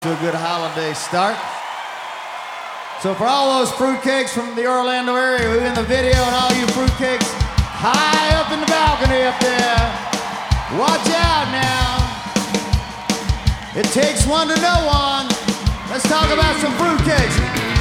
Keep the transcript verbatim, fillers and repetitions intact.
To a good holiday start. So for all those fruitcakes from the Orlando area who are in the video and all you fruitcakes high up in the balcony up there, watch out now. It takes one to know one. Let's talk about some fruitcakes.